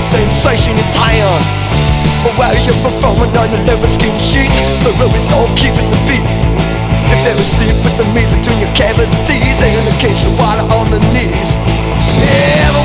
sensation in town. But while you're performing on the level skin sheet, the road is all keeping the beat. If there is sleep with the meat between your cavities, and in the case of water on the knees, yeah.